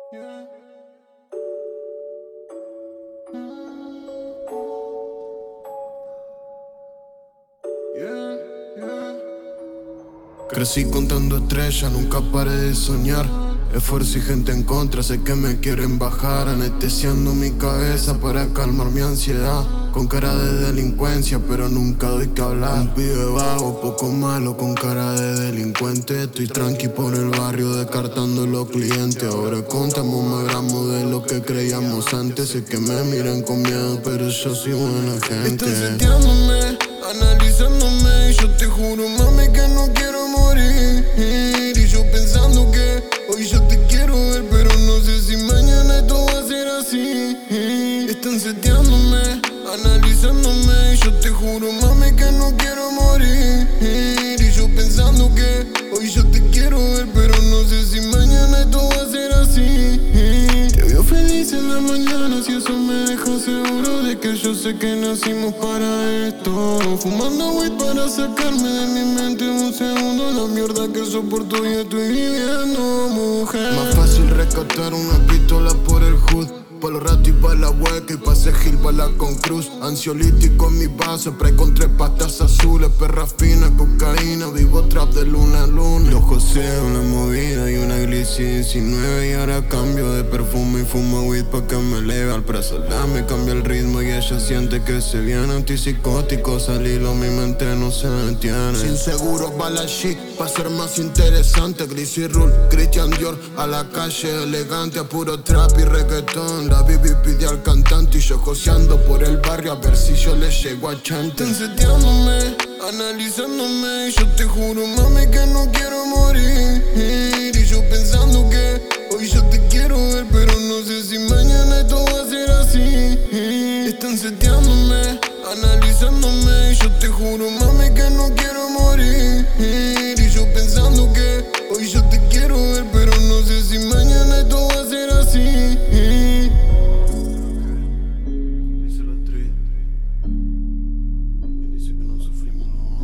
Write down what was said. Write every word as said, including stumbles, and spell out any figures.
Yeah. Yeah, yeah. Crecí contando estrellas, nunca paré de soñar. Esfuerzo y gente en contra, sé que me quieren bajar, anestesiando mi cabeza para calmar mi ansiedad. Con cara de delincuencia, pero nunca doy que hablar. Un pibe vago, poco malo, con cara de delincuente. Estoy tranqui por el barrio, descartando los clientes. Ahora contamos más gramos de lo que creíamos antes. Sé que me miran con miedo, pero yo soy buena gente. Están seteándome, analizándome, y yo te juro, mami, que no quiero morir. Y yo pensando que hoy yo te quiero ver, pero no sé si mañana esto va a ser así. Están seteándome, analizándome, y yo te juro, mami, que no quiero morir. Y yo pensando que hoy yo te quiero ver, pero no sé si mañana esto va a ser así. Te veo feliz en la mañana, si eso me deja seguro de que yo sé que nacimos para esto. Fumando weed para sacarme de mi mente un segundo la mierda que soporto y estoy viviendo, mujer. Más fácil rescatar una pistola por el hood, pa' los ratos y pa' la hueca y pa' ese gil pa' la con cruz. Ansiolítico en mi vaso, spray con tres pastas azules. Perra fina, cocaína, vivo trap de luna a luna. Los José, una movida y una glici diecinueve. Y ahora cambio de perfume y fumo weed pa' que me eleve al preso. La me cambia el ritmo y ella siente que se viene antipsicótico. Salilo, mi mente no se detiene. Sin seguro va la chic, pa' ser más interesante. Glissy Rule, Christian Dior, a la calle elegante. A puro trap y reggaetón. La Bibi pide al cantante y yo joseando por el barrio a ver si yo le llego a chante. Están seteándome, analizándome, y yo te juro, mami, que no quiero morir. Y yo pensando que hoy yo te quiero ver, pero no sé si mañana esto va a ser así. Están seteándome, analizándome, y yo te juro, mami, que no quiero morir. Y yo pensando que hoy yo te quiero ver, pero no sé si mañana esto va a ser así. Dice la street, quien dice que no sufrimos no